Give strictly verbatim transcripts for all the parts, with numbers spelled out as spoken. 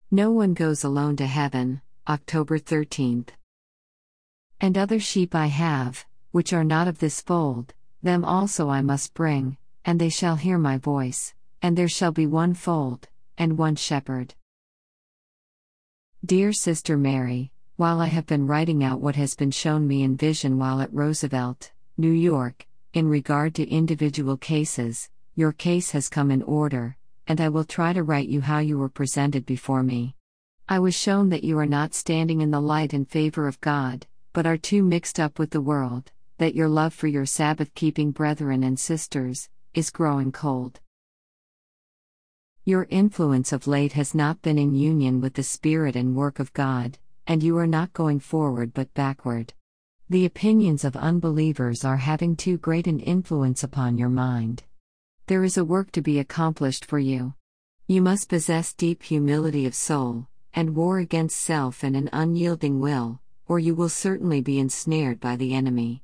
No one goes alone to heaven, October thirteenth. And other sheep I have, which are not of this fold, them also I must bring, and they shall hear my voice, and there shall be one fold, and one shepherd. Dear Sister Mary, while I have been writing out what has been shown me in vision while at Roosevelt, New York, in regard to individual cases, your case has come in order, and I will try to write you how you were presented before me. I was shown that you are not standing in the light in favor of God, but are too mixed up with the world, that your love for your Sabbath-keeping brethren and sisters is growing cold. Your influence of late has not been in union with the Spirit and work of God, and you are not going forward but backward. The opinions of unbelievers are having too great an influence upon your mind. There is a work to be accomplished for you. You must possess deep humility of soul, and war against self and an unyielding will, or you will certainly be ensnared by the enemy.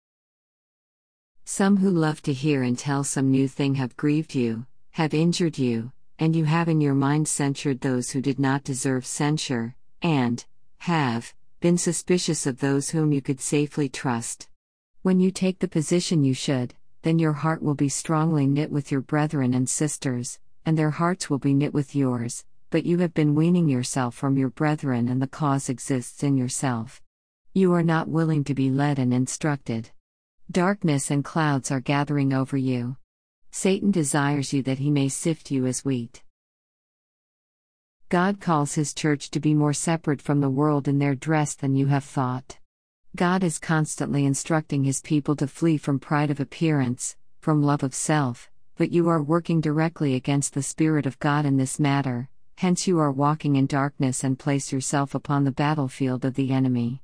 Some who love to hear and tell some new thing have grieved you, have injured you, and you have in your mind censured those who did not deserve censure, and have been suspicious of those whom you could safely trust. When you take the position you should, then your heart will be strongly knit with your brethren and sisters, and their hearts will be knit with yours, but you have been weaning yourself from your brethren and the cause exists in yourself. You are not willing to be led and instructed. Darkness and clouds are gathering over you. Satan desires you that he may sift you as wheat. God calls his church to be more separate from the world in their dress than you have thought. God is constantly instructing his people to flee from pride of appearance, from love of self, but you are working directly against the Spirit of God in this matter, hence you are walking in darkness and place yourself upon the battlefield of the enemy.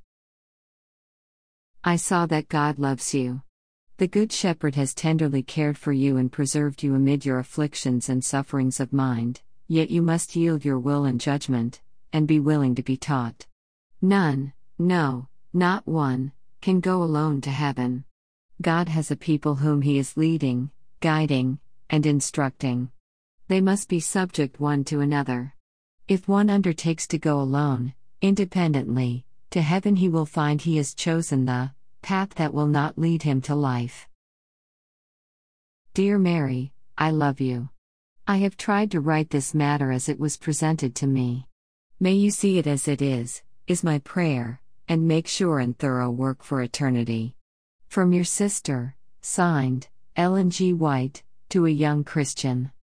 I saw that God loves you. The Good Shepherd has tenderly cared for you and preserved you amid your afflictions and sufferings of mind, yet you must yield your will and judgment, and be willing to be taught. None, no, not one, can go alone to heaven. God has a people whom he is leading, guiding, and instructing. They must be subject one to another. If one undertakes to go alone, independently, to heaven he will find he has chosen the path that will not lead him to life. Dear Mary, I love you. I have tried to write this matter as it was presented to me. May you see it as it is, is my prayer, and make sure and thorough work for eternity. From your sister, signed, Ellen G. White, to a young Christian.